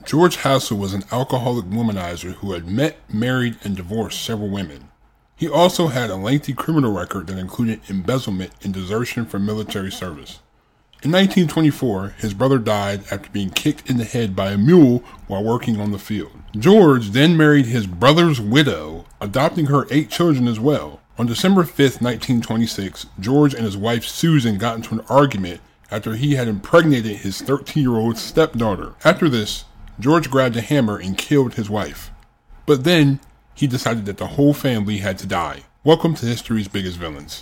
George Hassel was an alcoholic womanizer who had met, married, and divorced several women. He also had a lengthy criminal record that included embezzlement and desertion from military service. In 1924, his brother died after being kicked in the head by a mule while working on the field. George then married his brother's widow, adopting her 8 children as well. On December 5, 1926, George and his wife Susan got into an argument after he had impregnated his 13-year-old stepdaughter. After this, George grabbed a hammer and killed his wife. But then, he decided that the whole family had to die. Welcome to History's Biggest Villains.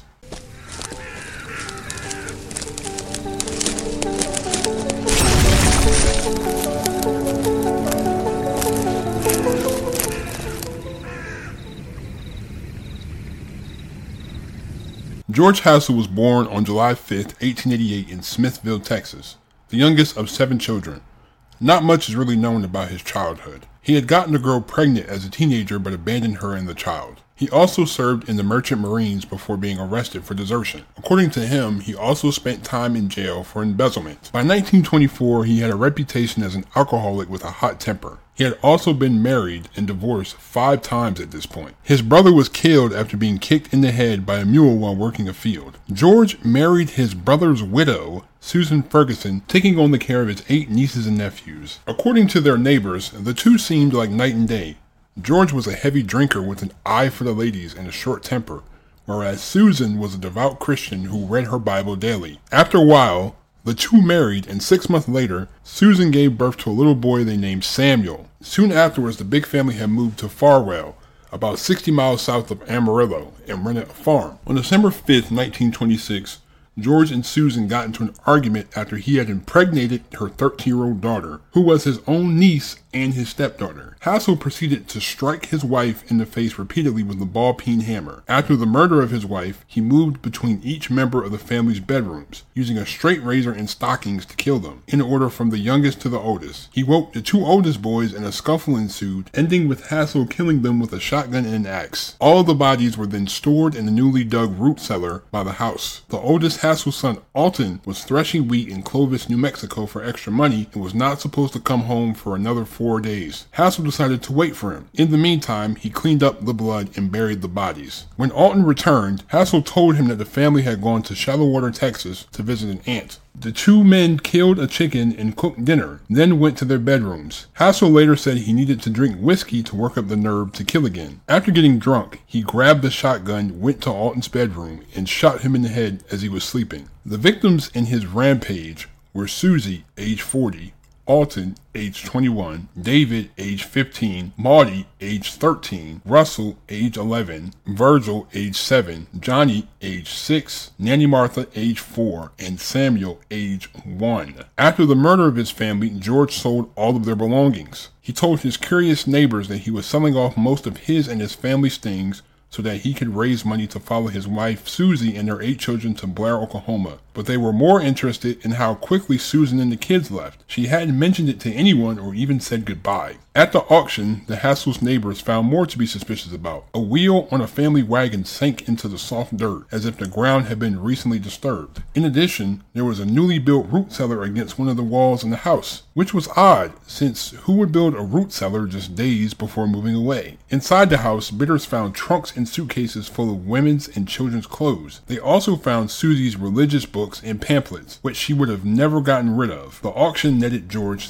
George Hassel was born on July 5, 1888 in Smithville, Texas, the youngest of 7 children. Not much is really known about his childhood. He had gotten a girl pregnant as a teenager but abandoned her and the child. He also served in the Merchant Marines before being arrested for desertion. According to him, he also spent time in jail for embezzlement. By 1924, he had a reputation as an alcoholic with a hot temper. He had also been married and divorced 5 times at this point. His brother was killed after being kicked in the head by a mule while working a field. George married his brother's widow, Susan Ferguson, taking on the care of his 8 nieces and nephews. According to their neighbors, the two seemed like night and day. George was a heavy drinker with an eye for the ladies and a short temper, whereas Susan was a devout Christian who read her Bible daily. After a while, the two married, and 6 months later, Susan gave birth to a little boy they named Samuel. Soon afterwards, the big family had moved to Farwell, about 60 miles south of Amarillo, and rented a farm. On December 5, 1926, George and Susan got into an argument after he had impregnated her 13-year-old daughter, who was his own niece and his stepdaughter. Hassel proceeded to strike his wife in the face repeatedly with a ball-peen hammer. After the murder of his wife, he moved between each member of the family's bedrooms, using a straight razor and stockings to kill them, in order from the youngest to the oldest. He woke the 2 oldest boys and a scuffle ensued, ending with Hassel killing them with a shotgun and an axe. All of the bodies were then stored in the newly dug root cellar by the house. The oldest Hassel's son, Alton, was threshing wheat in Clovis, New Mexico for extra money and was not supposed to come home for another 4 days. Hassel decided to wait for him. In the meantime, he cleaned up the blood and buried the bodies. When Alton returned, Hassel told him that the family had gone to Shallowater, Texas to visit an aunt. The 2 men killed a chicken and cooked dinner, then went to their bedrooms. Hassel later said he needed to drink whiskey to work up the nerve to kill again. After getting drunk, he grabbed the shotgun, went to Alton's bedroom, and shot him in the head as he was sleeping. The victims in his rampage were Susie, age 40, Alton, age 21, David, age 15, Maudie, age 13, Russell, age 11, Virgil, age 7, Johnny, age 6, Nanny Martha, age 4, and Samuel, age 1. After the murder of his family, George sold all of their belongings. He told his curious neighbors that he was selling off most of his and his family's things so that he could raise money to follow his wife Susie and their 8 children to Blair, Oklahoma. But they were more interested in how quickly Susan and the kids left. She hadn't mentioned it to anyone or even said goodbye. At the auction, the Hassel's neighbors found more to be suspicious about. A wheel on a family wagon sank into the soft dirt, as if the ground had been recently disturbed. In addition, there was a newly built root cellar against one of the walls in the house, which was odd, since who would build a root cellar just days before moving away? Inside the house, bidders found trunks and suitcases full of women's and children's clothes. They also found Susie's religious books and pamphlets, which she would have never gotten rid of. The auction netted George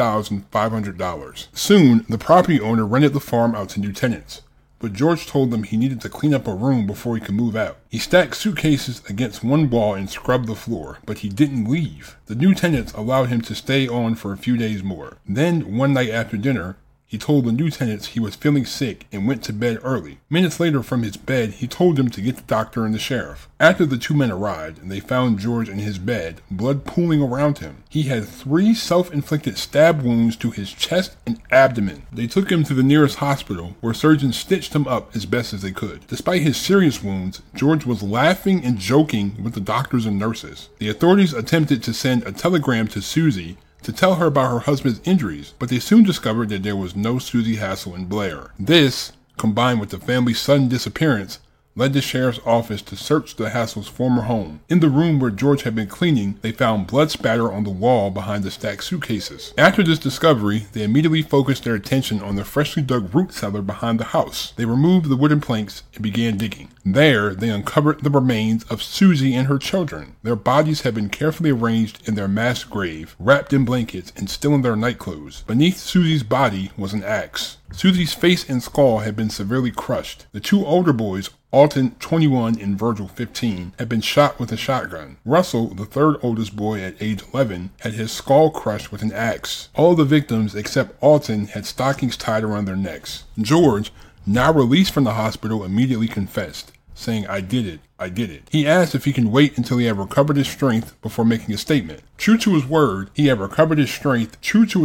$3,500. Soon, the property owner rented the farm out to new tenants, but George told them he needed to clean up a room before he could move out. He stacked suitcases against one wall and scrubbed the floor, but he didn't leave. The new tenants allowed him to stay on for a few days more. Then, one night after dinner, he told the new tenants he was feeling sick and went to bed early. Minutes later from his bed, he told them to get the doctor and the sheriff. After the 2 men arrived, they found George in his bed, blood pooling around him. He had 3 self-inflicted stab wounds to his chest and abdomen. They took him to the nearest hospital, where surgeons stitched him up as best as they could. Despite his serious wounds, George was laughing and joking with the doctors and nurses. The authorities attempted to send a telegram to Susie to tell her about her husband's injuries, but they soon discovered that there was no Susie Hassel in Blair. This, combined with the family's sudden disappearance, led the sheriff's office to search the Hassels' former home. In the room where George had been cleaning, they found blood spatter on the wall behind the stacked suitcases. After this discovery, they immediately focused their attention on the freshly dug root cellar behind the house. They removed the wooden planks and began digging. There, they uncovered the remains of Susie and her children. Their bodies had been carefully arranged in their mass grave, wrapped in blankets and still in their nightclothes. Beneath Susie's body was an axe. Susie's face and skull had been severely crushed. The two older boys, Alton, 21, and Virgil, 15, had been shot with a shotgun. Russell, the third oldest boy at age 11, had his skull crushed with an axe. All the victims, except Alton, had stockings tied around their necks. George, now released from the hospital, immediately confessed, saying, "I did it. I did it." He asked if he can wait until he had recovered his strength before making a statement. True to his word, once he had recovered his strength,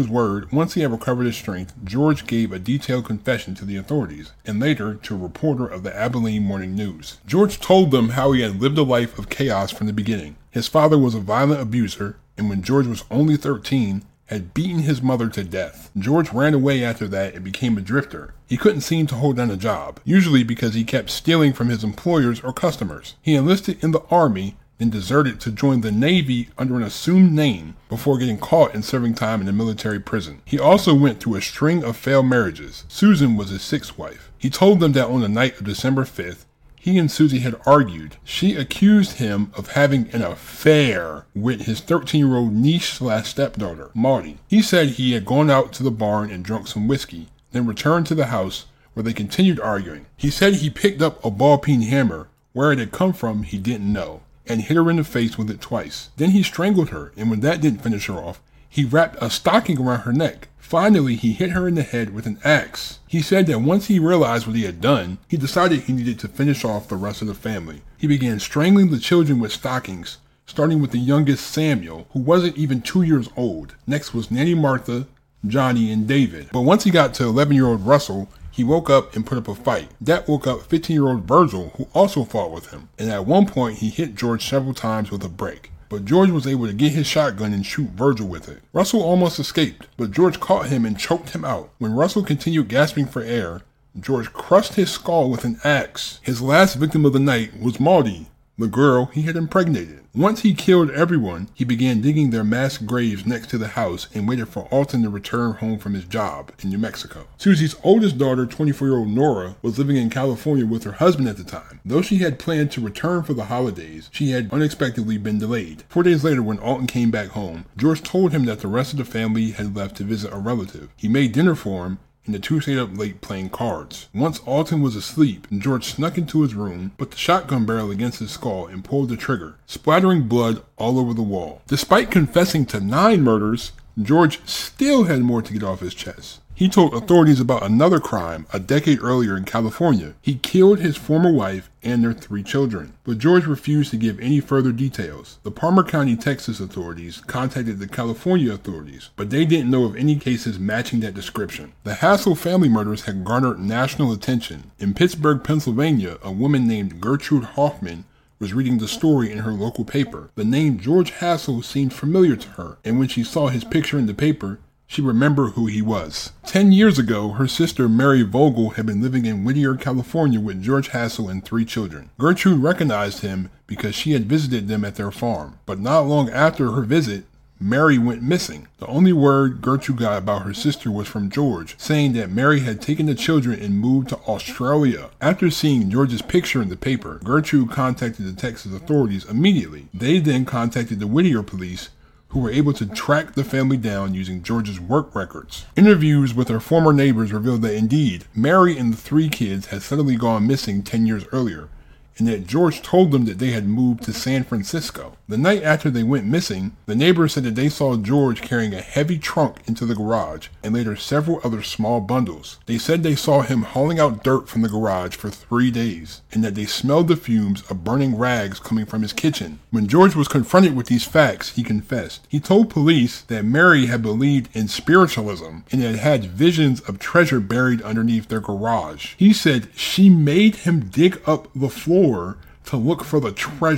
George gave a detailed confession to the authorities, and later to a reporter of the Abilene Morning News. George told them how he had lived a life of chaos from the beginning. His father was a violent abuser, and when George was only 13, had beaten his mother to death. George ran away after that and became a drifter. He couldn't seem to hold down a job, usually because he kept stealing from his employers or customers. He enlisted in the Army, then deserted to join the Navy under an assumed name before getting caught and serving time in a military prison. He also went through a string of failed marriages. Susan was his sixth wife. He told them that on the night of December 5th, he and Susie had argued. She accused him of having an affair with his 13-year-old niece/stepdaughter, Maudie. He said he had gone out to the barn and drunk some whiskey, then returned to the house where they continued arguing. He said he picked up a ball-peen hammer. Where it had come from, he didn't know, and hit her in the face with it twice. Then he strangled her, and when that didn't finish her off, he wrapped a stocking around her neck. Finally, he hit her in the head with an axe. He said that once he realized what he had done, he decided he needed to finish off the rest of the family. He began strangling the children with stockings, starting with the youngest, Samuel, who wasn't even 2 years old. Next was Nanny Martha, Johnny, and David. But once he got to 11-year-old Russell, he woke up and put up a fight. That woke up 15-year-old Virgil, who also fought with him. And at one point, he hit George several times with a brick. But George was able to get his shotgun and shoot Virgil with it. Russell almost escaped, but George caught him and choked him out. When Russell continued gasping for air, George crushed his skull with an axe. His last victim of the night was Maudie, the girl he had impregnated. Once he killed everyone, he began digging their mass graves next to the house and waited for Alton to return home from his job in New Mexico. Susie's oldest daughter, 24-year-old Nora, was living in California with her husband at the time. Though she had planned to return for the holidays, she had unexpectedly been delayed. 4 days later, when Alton came back home, George told him that the rest of the family had left to visit a relative. He made dinner for him, and the two stayed up late playing cards. Once Alton was asleep, George snuck into his room, put the shotgun barrel against his skull, and pulled the trigger, splattering blood all over the wall. Despite confessing to 9 murders, George still had more to get off his chest. He told authorities about another crime a decade earlier in California. He killed his former wife and their 3 children, but George refused to give any further details. The Palmer County, Texas authorities contacted the California authorities, but they didn't know of any cases matching that description. The Hassel family murders had garnered national attention. In Pittsburgh, Pennsylvania, a woman named Gertrude Hoffman was reading the story in her local paper. The name George Hassel seemed familiar to her, and when she saw his picture in the paper, she remembered who he was. 10 years ago, her sister Mary Vogel had been living in Whittier, California with George Hassel and 3 children. Gertrude recognized him because she had visited them at their farm. But not long after her visit, Mary went missing. The only word Gertrude got about her sister was from George, saying that Mary had taken the children and moved to Australia. After seeing George's picture in the paper, Gertrude contacted the Texas authorities immediately. They then contacted the Whittier police, who were able to track the family down using George's work records. Interviews with her former neighbors revealed that indeed, Mary and the 3 kids had suddenly gone missing 10 years earlier, and that George told them that they had moved to San Francisco. The night after they went missing, the neighbors said that they saw George carrying a heavy trunk into the garage and later several other small bundles. They said they saw him hauling out dirt from the garage for 3 days and that they smelled the fumes of burning rags coming from his kitchen. When George was confronted with these facts, he confessed. He told police that Mary had believed in spiritualism and had had visions of treasure buried underneath their garage. He said she made him dig up the floor to look for the treasure.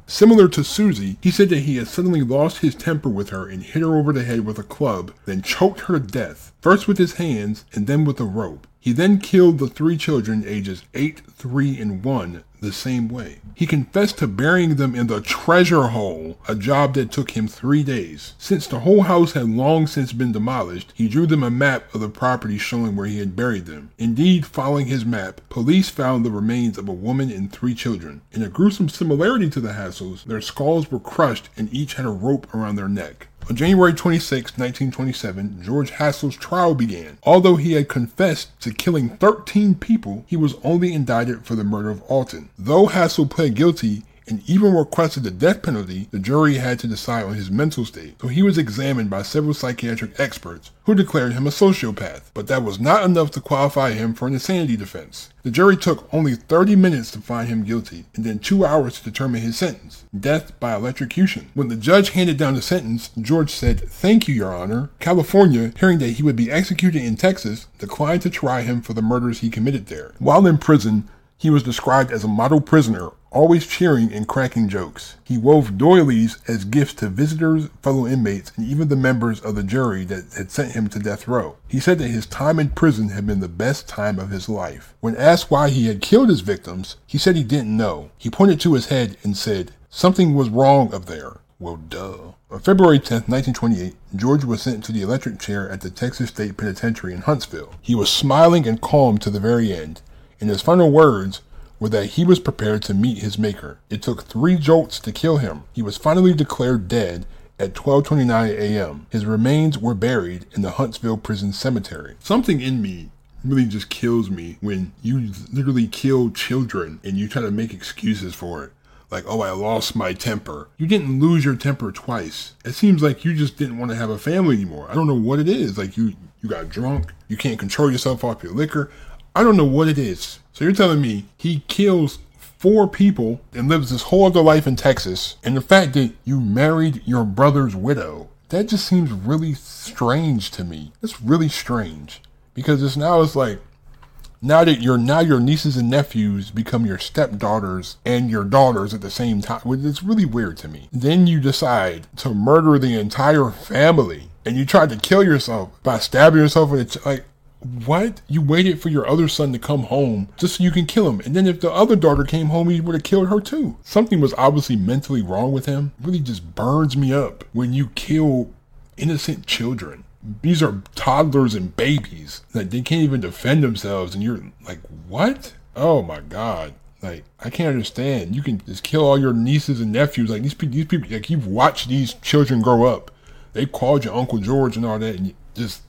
Similar to Susie, he said that he had suddenly lost his temper with her and hit her over the head with a club, then choked her to death, first with his hands and then with a rope. He then killed the 3 children ages 8, 3, and 1 the same way. He confessed to burying them in the treasure hole, a job that took him 3 days. Since the whole house had long since been demolished, he drew them a map of the property showing where he had buried them. Indeed, following his map, police found the remains of a woman and 3 children. In a gruesome similarity to the Hassels, their skulls were crushed and each had a rope around their neck. On January 26, 1927, George Hassel's trial began. Although he had confessed to killing 13 people, he was only indicted for the murder of Alton. Though Hassel pled guilty and even requested the death penalty, the jury had to decide on his mental state, so he was examined by several psychiatric experts who declared him a sociopath, but that was not enough to qualify him for an insanity defense. The jury took only 30 minutes to find him guilty, and then 2 hours to determine his sentence, death by electrocution. When the judge handed down the sentence, George said, "Thank you, Your Honor." California, hearing that he would be executed in Texas, declined to try him for the murders he committed there. While in prison, he was described as a model prisoner, always cheering and cracking jokes. He wove doilies as gifts to visitors, fellow inmates, and even the members of the jury that had sent him to death row. He said that his time in prison had been the best time of his life. When asked why he had killed his victims, he said he didn't know. He pointed to his head and said, "Something was wrong up there." Well, duh. On February 10, 1928, George was sent to the electric chair at the Texas State Penitentiary in Huntsville. He was smiling and calm to the very end, and his final words were that he was prepared to meet his maker. It took 3 jolts to kill him. He was finally declared dead at 12:29 a.m. His remains were buried in the Huntsville Prison Cemetery. Something in me really just kills me when you literally kill children and you try to make excuses for it. Like, oh, I lost my temper. You didn't lose your temper twice. It seems like you just didn't want to have a family anymore. I don't know what it is. Like you got drunk. You can't control yourself off your liquor. I don't know what it is. So you're telling me he kills 4 people and lives this whole other life in Texas, and the fact that you married your brother's widow, that just seems really strange to me. It's really strange because it's like now your nieces and nephews become your stepdaughters and your daughters at the same time. It's really weird to me. Then you decide to murder the entire family and you tried to kill yourself by stabbing yourself in the what? You waited for your other son to come home just so you can kill him. And then if the other daughter came home, you would have killed her too. Something was obviously mentally wrong with him. It really just burns me up when you kill innocent children. These are toddlers and babies. Like, they can't even defend themselves. And you're like, what? Oh my God. Like, I can't understand. You can just kill all your nieces and nephews. Like, these people, like, you've watched these children grow up. They called you Uncle George and all that. And you just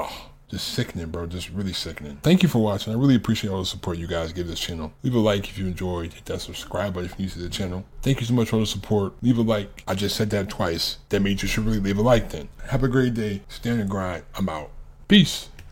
sickening, bro. Just really sickening. Thank you for watching. I really appreciate all the support you guys give this channel. Leave a like if you enjoyed. Hit that subscribe button if you're new to the channel. Thank you so much for all the support. Leave a like. I just said that twice. That means you should really leave a like then. Have a great day. Stay on the grind. I'm out. Peace.